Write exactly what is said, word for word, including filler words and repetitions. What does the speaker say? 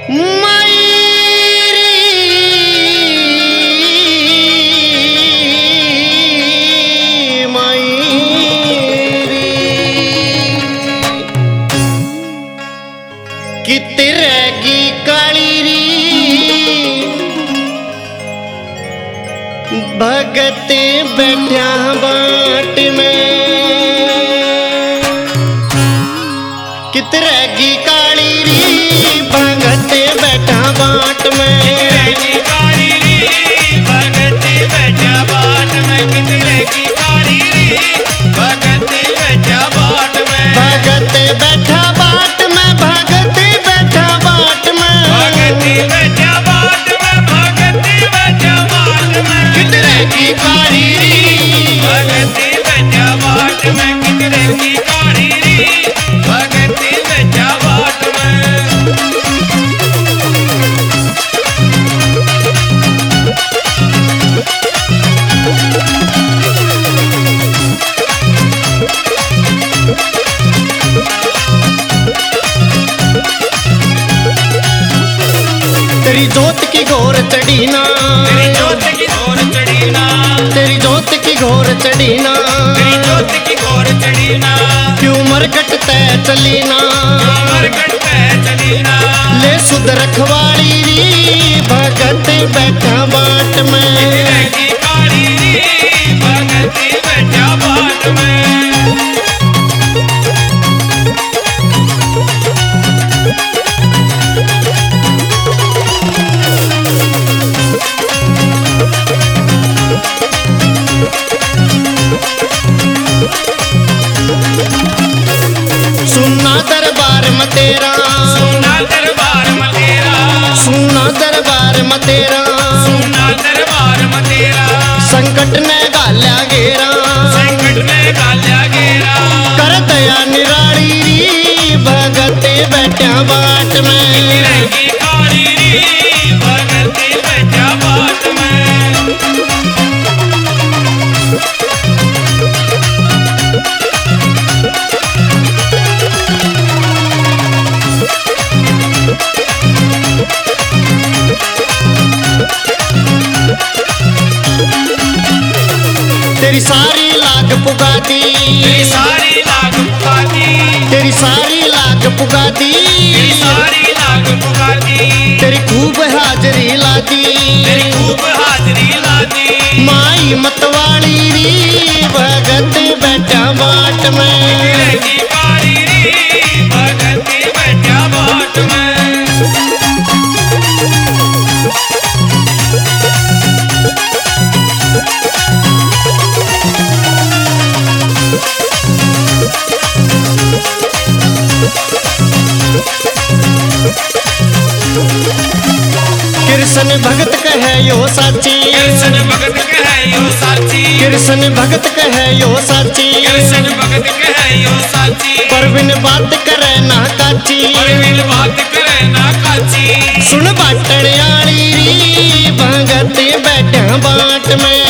कितरेगी काली री भगते बैठा बाट में, कितरेगी काली री भगते बैठा बाट में, कितरेगी काली री भगते बैठा बाट में, कितरेगी काली री भगते बैठा बाट में, भगते बैठा बाट में, भगते बैठा बाट में, भगते बैठा बाट में, भगते बैठा बाट में, कितरेगी काली री भगते बैठा बाट में, कितरेगी काली री भगते बैठा बाट में। तेरी जोत की घोर चढ़ी ना, तेरी जोत की घोर चढ़ी ना, तेरी जोत की घोर चढ़ी ना, तेरी जोत की घोर चढ़ी ना, क्यों मरकट तय चली ना, मरकट पे चली ना, ले सुध रखवाली री भगत बैठा बाट में, कितरेगी काली री भगते बैठा बाट में। सुनना दरबार में तेरा, सुना दरबार में तेरा, सुनना दरबार में तेरा, सुना दरबार में तेरा, संकट ने गाल्या घेरा, संकट में गाल्या घेरा, कर दया निराली री भगते बैठा बाट में, कितरेगी काली री भगते बैठा बाट में। तेरी सारी लाग पुगाती, तेरी सारी लाग पुगाती, तेरी सारी लाग पुगाती, तेरी सारी लाग पुगाती, तेरी खूब हाजरी लादी, तेरी खूब हाजरी लादी, माई मतवाली री भगत बैठा बाट में, कितरेगी काली री भगते बैठा बाट में। कृष्ण भगत कहे यो साची, कृष्ण भगत कहे यो साची, कृष्ण भगत कहे यो साची, कृष्ण भगत कहे यो साची, परवीन बात करे ना काची, परवीन बात करे ना काची, सुन बाटड़ आली री भगत बैठा बाट में,